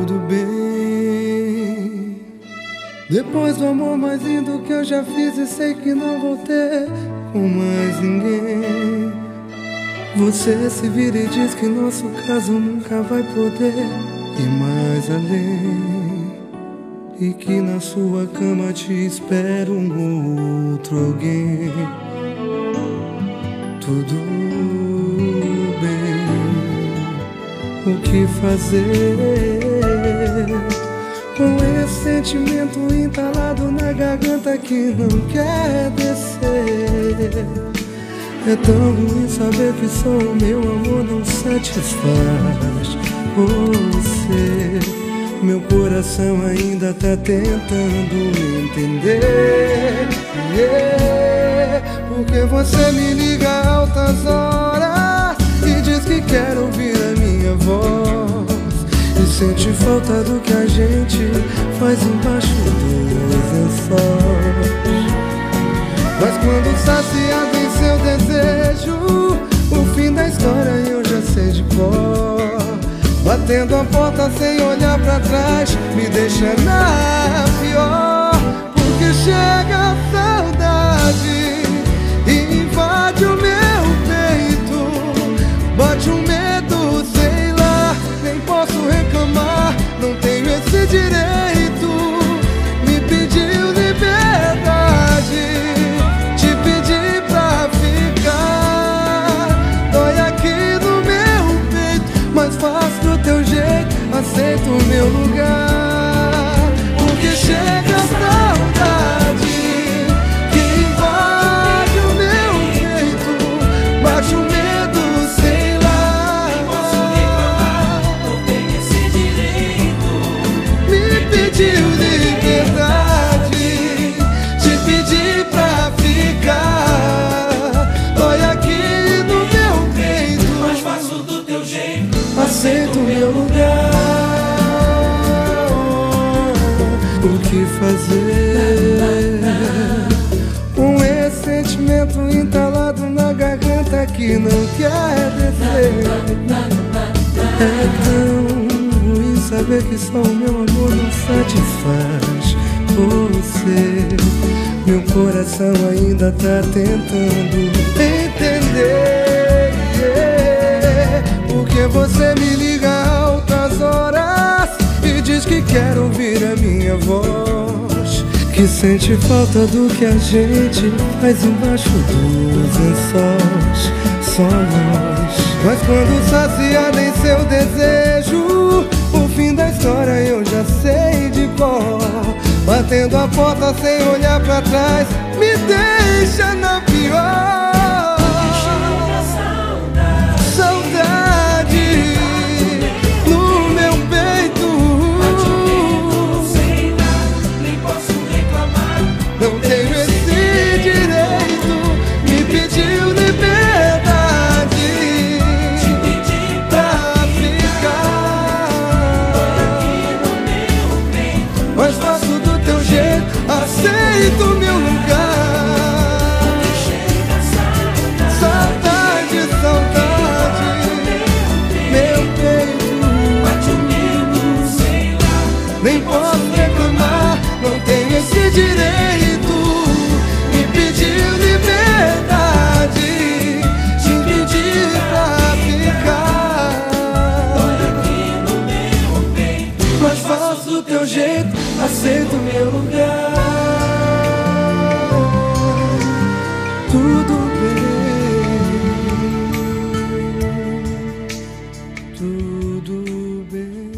tudo bem. Depois do amor mais lindo que eu já fiz e sei que não vou ter com mais ninguém, você se vira e diz que nosso caso nunca vai poder ir mais além, e que na sua cama te espera um outro alguém. Tudo bem, o que fazer com esse sentimento entalado na garganta que não quer descer? É tão ruim saber que só o meu amor não satisfaz você. Meu coração ainda tá tentando entender. Porque você me liga a altas horas e diz que quer ouvir a minha voz, e sente falta do que a gente faz embaixo dos lençóis. Mas quando saciado em seu desejo, o fim da história eu já sei de cor. Batendo a porta sem olhar pra trás me deixa na pior. Porque chega a saudade e invade o meu peito, bate um medo, sei lá, nem posso reclamar, não tenho esse direito. Me pediu liberdade, te pedi pra ficar, dói aqui no meu peito, mas faço do teu jeito, aceito o meu lugar. Porque chega a saudade que invade o meu peito, bate um medo, sei lá, nem posso reclamar, não tenho esse direito. me pediu liberdade, te pedi pra ficar, dói aqui no meu peito, Mas faço do teu jeito, aceito o meu lugar. O que fazer com esse sentimento entalado na garganta que não quer descer? É tão ruim saber que só o meu amor não satisfaz você. Meu coração ainda tá tentando entender. Porque você me liga a altas horas e diz que quer ouvir a minha voz, que sente falta do que a gente faz embaixo dos lençóis, só nós. Mas quando saciada em seu desejo, o fim da história eu já sei de cor. Batendo a porta sem olhar pra trás me deixa na pior. Saudade no meu peito, sei lá, nem posso reclamar, não tenho esse direito. Me pediu liberdade, te pedi pra aqui ficar, no meu peito. mas faço do teu jeito, aceito o meu lugar. Chega a Saudade, saudade, meu peito, bate o medo, sei lá, nem posso reclamar, não tenho esse direito. Me pediu liberdade, te pedi pra ficar, aqui no meu peito. mas faço do teu jeito, aceito o meu lugar. Tudo bem, tudo bem.